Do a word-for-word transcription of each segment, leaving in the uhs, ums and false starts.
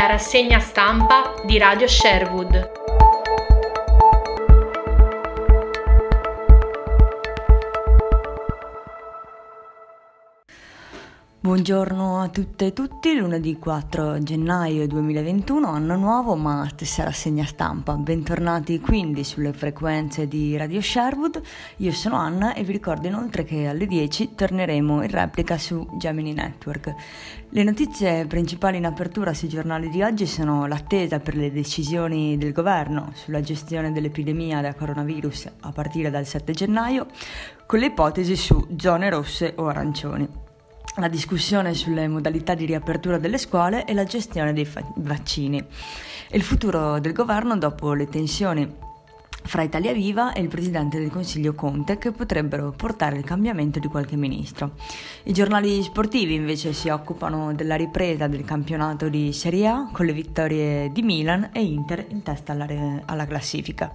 la rassegna stampa di Radio Sherwood. Buongiorno a tutte e tutti, lunedì quattro gennaio duemilaventuno, anno nuovo ma stessa rassegna stampa. Bentornati quindi sulle frequenze di Radio Sherwood. Io sono Anna e vi ricordo inoltre che alle dieci torneremo in replica su Gemini Network. Le notizie principali in apertura sui giornali di oggi sono l'attesa per le decisioni del governo sulla gestione dell'epidemia da coronavirus a partire dal sette gennaio, con le ipotesi su zone rosse o arancioni, la discussione sulle modalità di riapertura delle scuole e la gestione dei fa- vaccini e il futuro del governo dopo le tensioni fra Italia Viva e il presidente del Consiglio Conte, che potrebbero portare al cambiamento di qualche ministro. I giornali sportivi invece si occupano della ripresa del campionato di Serie A con le vittorie di Milan e Inter in testa alla, re- alla classifica.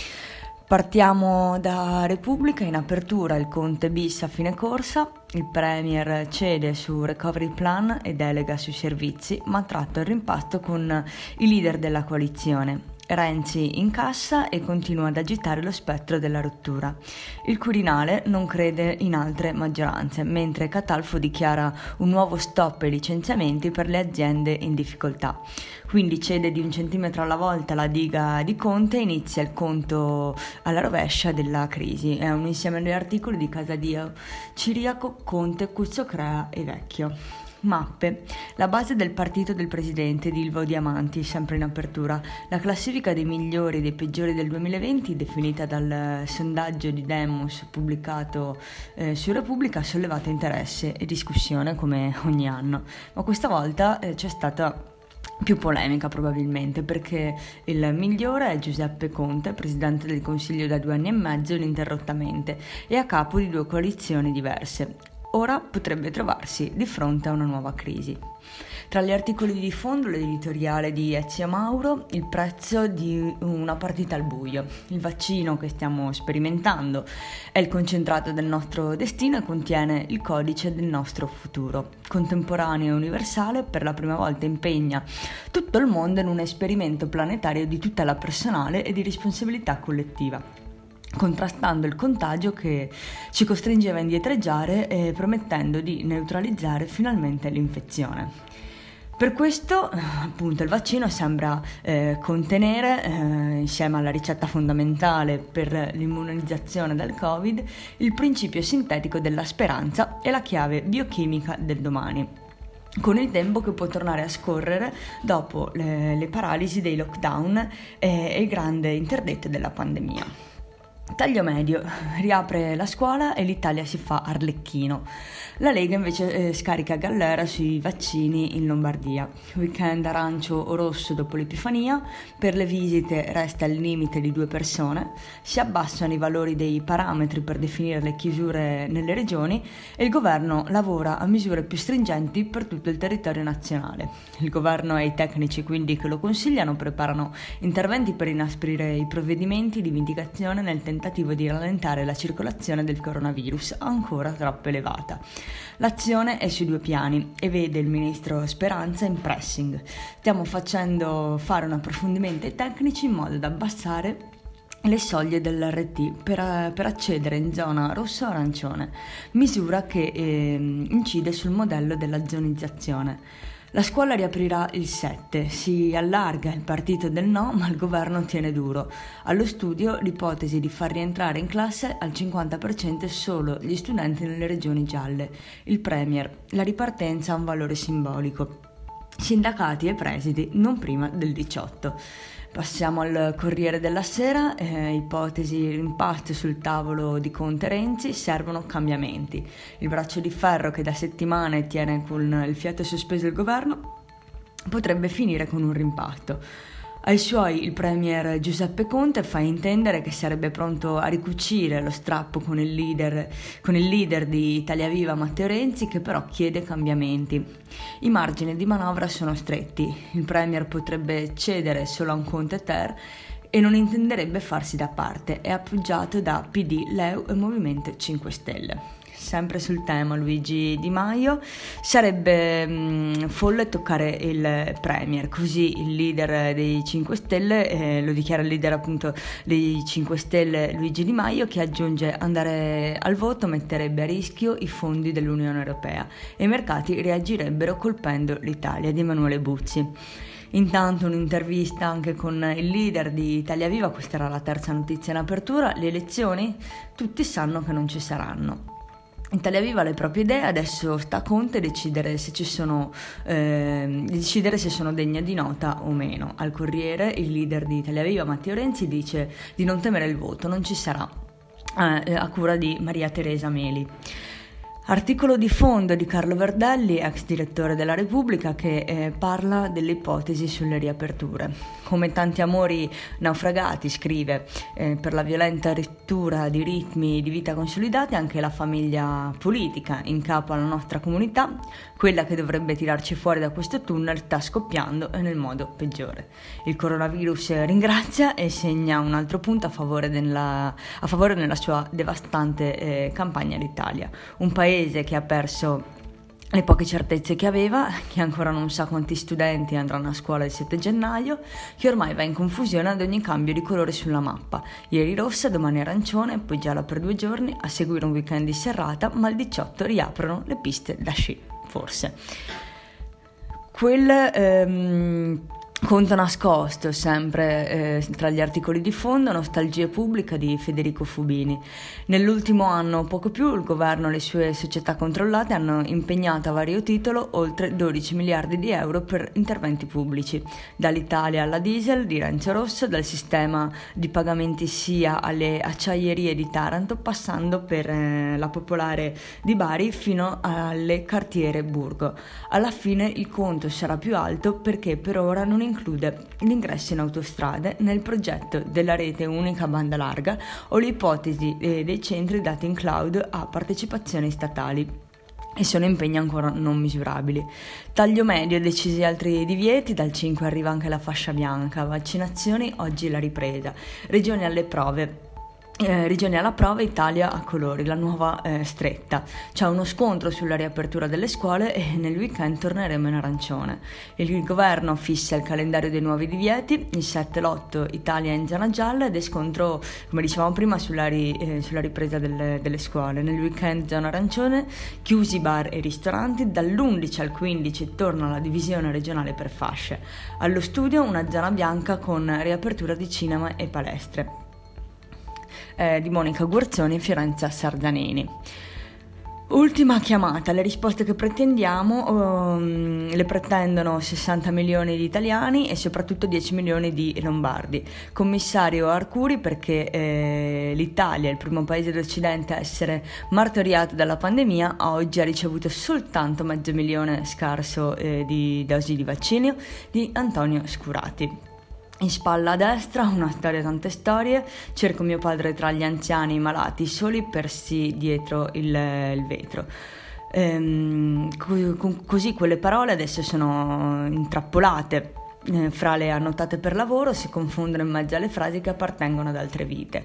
Partiamo da Repubblica. In apertura il Conte bis a fine corsa, il Premier cede su recovery plan e delega sui servizi, ma tratta il rimpasto con i leader della coalizione. Renzi incassa e continua ad agitare lo spettro della rottura. Il Quirinale non crede in altre maggioranze, mentre Catalfo dichiara un nuovo stop ai licenziamenti per le aziende in difficoltà. Quindi cede di un centimetro alla volta la diga di Conte e inizia il conto alla rovescia della crisi. È un insieme di articoli di Casadio, Ciriaco, Conte, Cuzzocrea e Vecchio. Mappe. La base del partito del presidente di Ilvo Diamanti, sempre in apertura. La classifica dei migliori e dei peggiori del duemilaventi, definita dal sondaggio di Demos pubblicato eh, su Repubblica, ha sollevato interesse e discussione come ogni anno. Ma questa volta eh, c'è stata più polemica probabilmente, perché il migliore è Giuseppe Conte, presidente del Consiglio da due anni e mezzo ininterrottamente e a capo di due coalizioni diverse. Ora potrebbe trovarsi di fronte a una nuova crisi. Tra gli articoli di fondo l'editoriale di Ezio Mauro, il prezzo di una partita al buio. Il vaccino che stiamo sperimentando è il concentrato del nostro destino e contiene il codice del nostro futuro. Contemporaneo e universale, per la prima volta impegna tutto il mondo in un esperimento planetario di tutela personale e di responsabilità collettiva, contrastando il contagio che ci costringeva a indietreggiare e promettendo di neutralizzare finalmente l'infezione. Per questo, appunto, il vaccino sembra eh, contenere, eh, insieme alla ricetta fondamentale per l'immunizzazione dal Covid, il principio sintetico della speranza e la chiave biochimica del domani, con il tempo che può tornare a scorrere dopo le, le paralisi dei lockdown e, e il grande interdetto della pandemia. Taglio medio, riapre la scuola e l'Italia si fa Arlecchino. La Lega invece eh, scarica Gallera sui vaccini in Lombardia. Weekend arancio o rosso dopo l'Epifania, per le visite resta il limite di due persone, si abbassano i valori dei parametri per definire le chiusure nelle regioni e il governo lavora a misure più stringenti per tutto il territorio nazionale. Il governo e i tecnici quindi che lo consigliano preparano interventi per inasprire i provvedimenti di mitigazione nel tentativo tentativo di rallentare la circolazione del coronavirus ancora troppo elevata. L'azione è su due piani e vede il ministro Speranza in pressing. Stiamo facendo fare un approfondimento ai tecnici in modo da abbassare le soglie dell'R T per, per accedere in zona rossa o arancione, misura che eh, incide sul modello della zonizzazione. La scuola riaprirà il sette, si allarga il partito del no, ma il governo tiene duro. Allo studio l'ipotesi di far rientrare in classe al cinquanta per cento solo gli studenti nelle regioni gialle. Il Premier, la ripartenza ha un valore simbolico. Sindacati e presidi non prima del diciotto. Passiamo al Corriere della Sera, eh, ipotesi rimpasto sul tavolo di Conte Renzi, servono cambiamenti. Il braccio di ferro che da settimane tiene con il fiato sospeso il governo potrebbe finire con un rimpatto. Ai suoi il premier Giuseppe Conte fa intendere che sarebbe pronto a ricucire lo strappo con il leader, con il leader di Italia Viva Matteo Renzi, che però chiede cambiamenti. I margini di manovra sono stretti, il premier potrebbe cedere solo a un Conte ter e non intenderebbe farsi da parte, è appoggiato da P D, Leu e Movimento cinque Stelle. sempre sul tema Luigi Di Maio, sarebbe mh, folle toccare il Premier, così il leader dei cinque Stelle, eh, lo dichiara il leader appunto dei cinque Stelle Luigi Di Maio, che aggiunge: andare al voto metterebbe a rischio i fondi dell'Unione Europea e i mercati reagirebbero colpendo l'Italia, di Emanuele Buzzi. Intanto un'intervista anche con il leader di Italia Viva, questa era la terza notizia in apertura: le elezioni tutti sanno che non ci saranno. Italia Viva ha le proprie idee, adesso sta a Conte decidere se ci sono eh, decidere se sono degne di nota o meno. Al Corriere il leader di Italia Viva, Matteo Renzi, dice di non temere il voto, non ci sarà, eh, a cura di Maria Teresa Meli. Articolo di fondo di Carlo Verdelli, ex direttore della Repubblica, che eh, parla delle ipotesi sulle riaperture. Come tanti amori naufragati, scrive, eh, per la violenta rottura di ritmi di vita consolidati, anche la famiglia politica in capo alla nostra comunità, quella che dovrebbe tirarci fuori da questo tunnel, sta scoppiando e nel modo peggiore. Il coronavirus ringrazia e segna un altro punto a favore della, a favore nella sua devastante eh, campagna d'Italia. Un paese che ha perso le poche certezze che aveva, che ancora non sa quanti studenti andranno a scuola il sette gennaio, che ormai va in confusione ad ogni cambio di colore sulla mappa. Ieri rossa, domani arancione, poi gialla per due giorni, a seguire un weekend di serrata, ma il diciotto riaprono le piste da sci, forse. Quel... Ehm, Conto nascosto, sempre eh, tra gli articoli di fondo, Nostalgia pubblica di Federico Fubini. Nell'ultimo anno, poco più, il governo e le sue società controllate hanno impegnato a vario titolo oltre dodici miliardi di euro per interventi pubblici, dall'Italia alla diesel di Renzo Rosso, dal sistema di pagamenti S I A alle acciaierie di Taranto, passando per eh, la Popolare di Bari fino alle Cartiere Burgo. Alla fine il conto sarà più alto perché per ora non include l'ingresso in autostrade nel progetto della rete unica banda larga o l'ipotesi eh, dei centri dati in cloud a partecipazioni statali, e sono impegni ancora non misurabili. Taglio medio, decisi altri divieti, dal cinque arriva anche la fascia bianca, vaccinazioni, oggi la ripresa, regioni alle prove. Eh, regioni alla prova, Italia a colori, la nuova eh, stretta. C'è uno scontro sulla riapertura delle scuole e nel weekend torneremo in arancione. Il governo fissa il calendario dei nuovi divieti, il sette l'otto Italia in zona gialla, ed è scontro, come dicevamo prima, sulla, ri, eh, sulla ripresa delle, delle scuole. Nel weekend zona arancione, chiusi bar e ristoranti, dall'undici al quindici torna la divisione regionale per fasce. Allo studio una zona bianca con riapertura di cinema e palestre. Eh, di Monica Guerzoni e Fiorenza Sardanini. Ultima chiamata, le risposte che pretendiamo um, le pretendono sessanta milioni di italiani e soprattutto dieci milioni di lombardi. Commissario Arcuri, perché eh, l'Italia, il primo paese d'Occidente a essere martoriato dalla pandemia, oggi ha ricevuto soltanto mezzo milione scarso eh, di dosi di vaccino, di Antonio Scurati. In spalla a destra, una storia, tante storie, cerco mio padre tra gli anziani malati, soli persi dietro il, il vetro. Ehm, co- così quelle parole adesso sono intrappolate eh, fra le annotate per lavoro, si confondono in mezzo alle frasi che appartengono ad altre vite.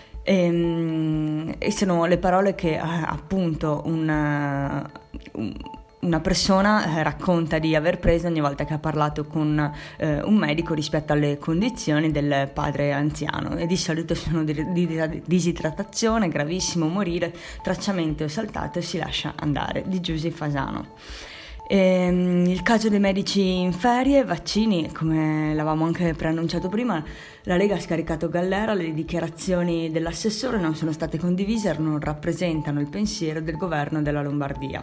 Ehm, e sono le parole che eh, appunto un... un Una persona eh, racconta di aver preso ogni volta che ha parlato con eh, un medico rispetto alle condizioni del padre anziano, e di solito sono di, di, di disidratazione, gravissimo, morire, tracciamento saltato e si lascia andare, di Giusy Fasano. E, il caso dei medici in ferie, vaccini, come l'avevamo anche preannunciato prima, la Lega ha scaricato Gallera, le dichiarazioni dell'assessore non sono state condivise e non rappresentano il pensiero del governo della Lombardia.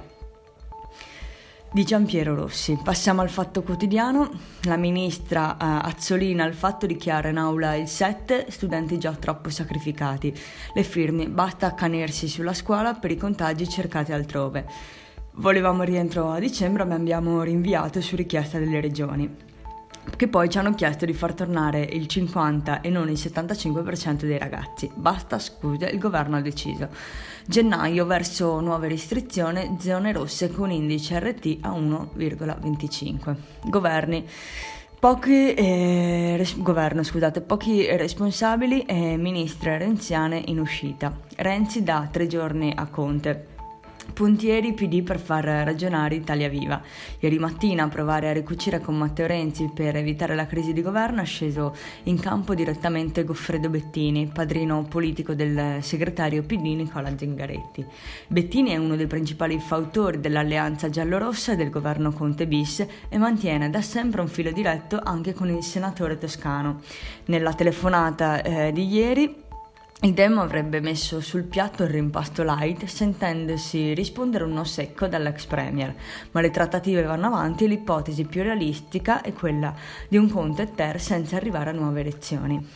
Di Giampiero Rossi. Passiamo al Fatto Quotidiano. La ministra eh, Azzolina al Fatto dichiara in aula il sette, studenti già troppo sacrificati. Le firme, basta accanirsi sulla scuola, per i contagi cercate altrove. Volevamo il rientro a dicembre, ma abbiamo rinviato su richiesta delle regioni, che poi ci hanno chiesto di far tornare il cinquanta e non il settantacinque per cento dei ragazzi. Basta scuse, il governo ha deciso. Gennaio verso nuove restrizioni, zone rosse con indice R T a uno virgola venticinque. Governi. Pochi, eh, res- governo, scusate, pochi responsabili e ministre renziane in uscita. Renzi dà tre giorni a Conte. Puntieri P D per far ragionare Italia Viva. Ieri mattina a provare a ricucire con Matteo Renzi per evitare la crisi di governo è sceso in campo direttamente Goffredo Bettini, padrino politico del segretario P D Nicola Zingaretti. Bettini è uno dei principali fautori dell'alleanza giallorossa e del governo Conte bis e mantiene da sempre un filo diretto anche con il senatore toscano. Nella telefonata eh, di ieri il Demo avrebbe messo sul piatto il rimpasto light sentendosi rispondere un no secco dall'ex premier, ma le trattative vanno avanti e l'ipotesi più realistica è quella di un Conte ter senza arrivare a nuove elezioni.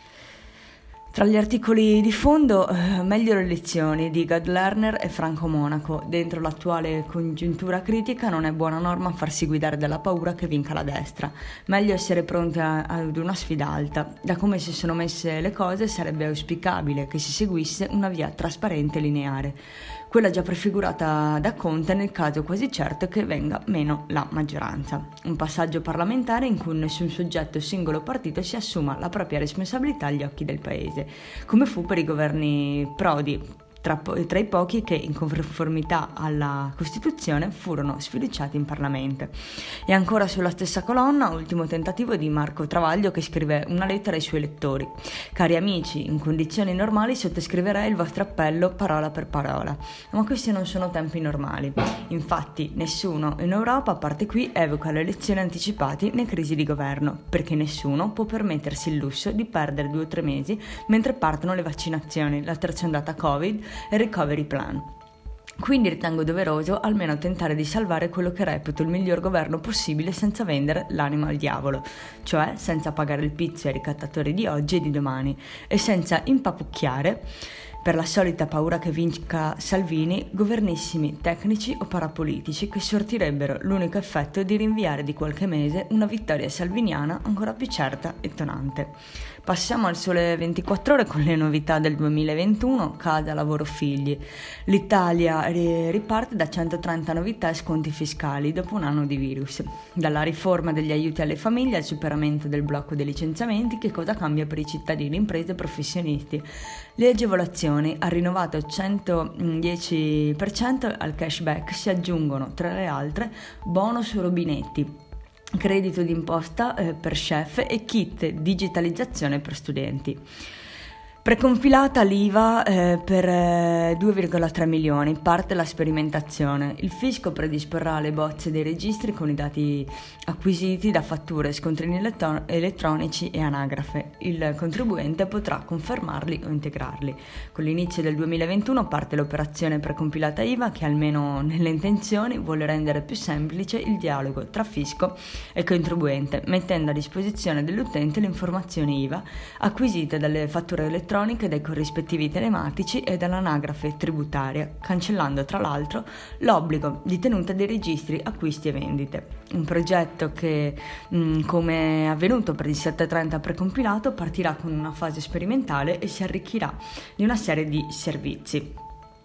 Tra gli articoli di fondo, eh, meglio le elezioni di Gad Lerner e Franco Monaco. Dentro l'attuale congiuntura critica non è buona norma farsi guidare dalla paura che vinca la destra. Meglio essere pronti a, ad una sfida alta. Da come si sono messe le cose sarebbe auspicabile che si seguisse una via trasparente e lineare, quella già prefigurata da Conte nel caso quasi certo che venga meno la maggioranza. Un passaggio parlamentare in cui nessun soggetto singolo partito si assuma la propria responsabilità agli occhi del paese, come fu per i governi Prodi, tra, tra i pochi che in conformità alla Costituzione furono sfiduciati in Parlamento. E ancora sulla stessa colonna, ultimo tentativo di Marco Travaglio che scrive una lettera ai suoi lettori. Cari amici, in condizioni normali sottoscriverei il vostro appello parola per parola, ma questi non sono tempi normali. Infatti nessuno in Europa, a parte qui, evoca le elezioni anticipate né crisi di governo, perché nessuno può permettersi il lusso di perdere due o tre mesi mentre partono le vaccinazioni, la terza ondata Covid e il recovery plan. Quindi ritengo doveroso almeno tentare di salvare quello che reputo il miglior governo possibile senza vendere l'anima al diavolo, cioè senza pagare il pizzo ai ricattatori di oggi e di domani e senza impapucchiare, per la solita paura che vinca Salvini, governissimi tecnici o parapolitici che sortirebbero l'unico effetto di rinviare di qualche mese una vittoria salviniana ancora più certa e tonante. Passiamo al Sole ventiquattro Ore con le novità del duemilaventuno, casa, lavoro, figli. L'Italia riparte da centotrenta novità e sconti fiscali dopo un anno di virus. Dalla riforma degli aiuti alle famiglie al superamento del blocco dei licenziamenti, che cosa cambia per i cittadini, imprese e professionisti? Le agevolazioni, al rinnovato centodieci per cento al cashback, si aggiungono, tra le altre, bonus rubinetti, credito d'imposta eh, per chef e kit digitalizzazione per studenti. Precompilata l'I V A eh, per eh, due virgola tre milioni, parte la sperimentazione. Il fisco predisporrà le bozze dei registri con i dati acquisiti da fatture, scontrini elettro- elettronici e anagrafe. Il contribuente potrà confermarli o integrarli. Con l'inizio del duemilaventuno parte l'operazione precompilata I V A che, almeno nelle intenzioni, vuole rendere più semplice il dialogo tra fisco e contribuente, mettendo a disposizione dell'utente le informazioni I V A acquisite dalle fatture elettroniche, dai corrispettivi telematici e dall'anagrafe tributaria, cancellando tra l'altro l'obbligo di tenuta dei registri acquisti e vendite. Un progetto che, mh, come è avvenuto per il settecentotrenta precompilato, partirà con una fase sperimentale e si arricchirà di una serie di servizi.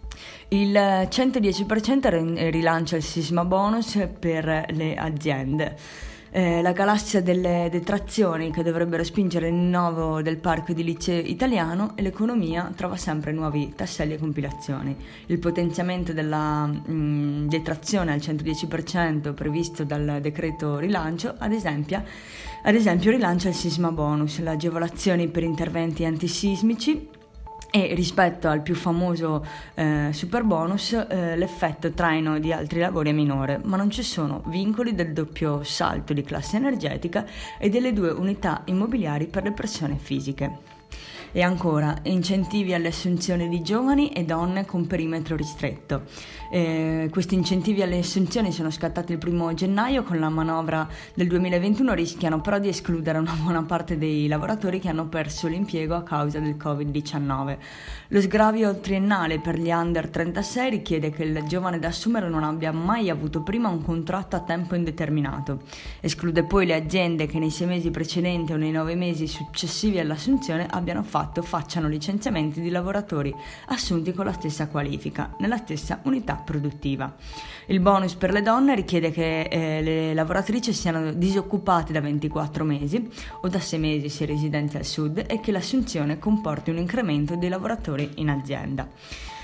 Il centodieci per cento rilancia il sisma bonus per le aziende. Eh, la galassia delle detrazioni che dovrebbero spingere il rinnovo del parco edilizio italiano, e l'economia trova sempre nuovi tasselli e compilazioni. Il potenziamento della mh, detrazione al centodieci per cento previsto dal decreto rilancio, ad esempio, ad esempio rilancia il sisma bonus, le agevolazioni per interventi antisismici. E rispetto al più famoso eh, super bonus, eh, l'effetto traino di altri lavori è minore, ma non ci sono vincoli del doppio salto di classe energetica e delle due unità immobiliari per le persone fisiche. E ancora, incentivi alle assunzioni di giovani e donne con perimetro ristretto. Eh, questi incentivi alle assunzioni sono scattati il primo gennaio. Con la manovra del duemilaventuno rischiano però di escludere una buona parte dei lavoratori che hanno perso l'impiego a causa del covid diciannove. Lo sgravio triennale per gli under trentasei richiede che il giovane da assumere non abbia mai avuto prima un contratto a tempo indeterminato. Esclude poi le aziende che nei sei mesi precedenti o nei nove mesi successivi all'assunzione abbiano fatto facciano licenziamenti di lavoratori assunti con la stessa qualifica, nella stessa unità produttiva. Il bonus per le donne richiede che eh, le lavoratrici siano disoccupate da ventiquattro mesi o da sei mesi se residenti al sud e che l'assunzione comporti un incremento dei lavoratori in azienda.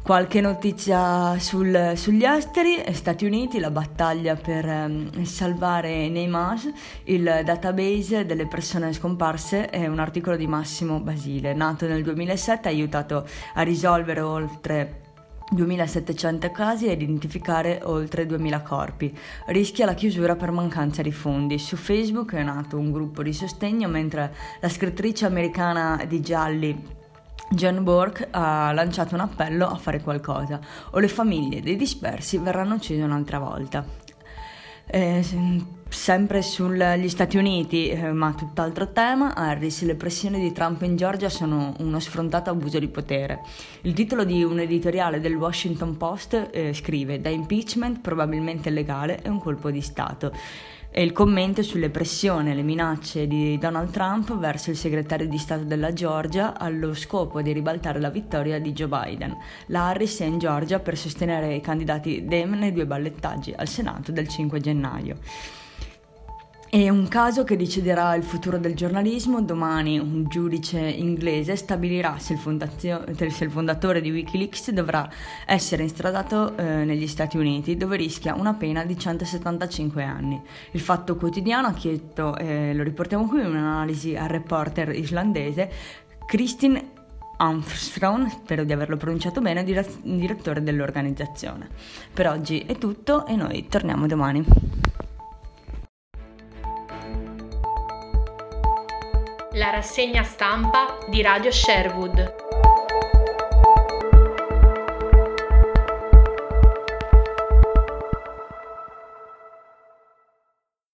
Qualche notizia sul, sugli esteri: Stati Uniti, la battaglia per um, salvare Neymar, il database delle persone scomparse. È un articolo di Massimo Basile, nato nel duemilasette, ha aiutato a risolvere oltre duemilasettecento casi e identificare oltre duemila corpi. Rischia la chiusura per mancanza di fondi. Su Facebook è nato un gruppo di sostegno, mentre la scrittrice americana di gialli Jen Burke ha lanciato un appello a fare qualcosa, o le famiglie dei dispersi verranno uccise un'altra volta. Eh, sempre sugli Stati Uniti, eh, ma tutt'altro tema, Harris: le pressioni di Trump in Georgia sono uno sfrontato abuso di potere. Il titolo di un editoriale del Washington Post eh, scrive: da impeachment probabilmente illegale è un colpo di Stato. E il commento sulle pressioni e le minacce di Donald Trump verso il segretario di Stato della Georgia allo scopo di ribaltare la vittoria di Joe Biden. La Harris è in Georgia per sostenere i candidati Dem nei due ballottaggi al Senato del cinque gennaio. È un caso che deciderà il futuro del giornalismo. Domani un giudice inglese stabilirà se il, fondazio- se il fondatore di Wikileaks dovrà essere estradato eh, negli Stati Uniti, dove rischia una pena di centosettantacinque anni. Il Fatto Quotidiano ha chiesto, eh, lo riportiamo qui, un'analisi al reporter islandese Kristin Armstrong, spero di averlo pronunciato bene, dir- direttore dell'organizzazione. Per oggi è tutto e noi torniamo domani. La rassegna stampa di Radio Sherwood.